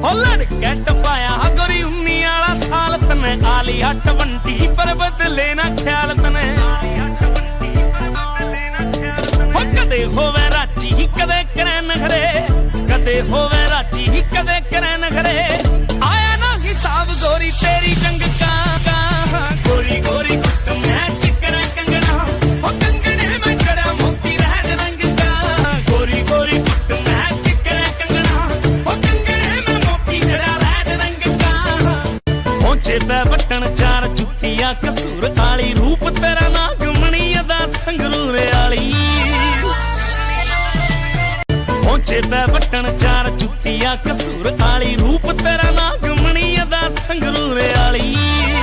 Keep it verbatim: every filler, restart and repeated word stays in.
लड़के टपाया गोरी उन्नी आला साल तने आली हट बंटी पर बदले ना ख्याल तने कदे होवे राची कदे करे नखरे कदे होवे राची कदे करे नखरे आया ना हिसाब गोरी तेरी जंग का, का गोरी गोरी कुट मैं चिकना कंगना हो कंगने में जड़ा मोती रहन रंग का गोरी गोरी कुट मैं चिकना कंगना हो कंगने में मोती जड़ा रहन रंग का पहुंचे पे बटन चार जुतिया कसूर आली रूप तेरा नागमणी अदा संगरूर आली पहुंचे पै बटन चार जुतिया कसूर आली रूप तेरा नागमणी अदा संगरूर आली।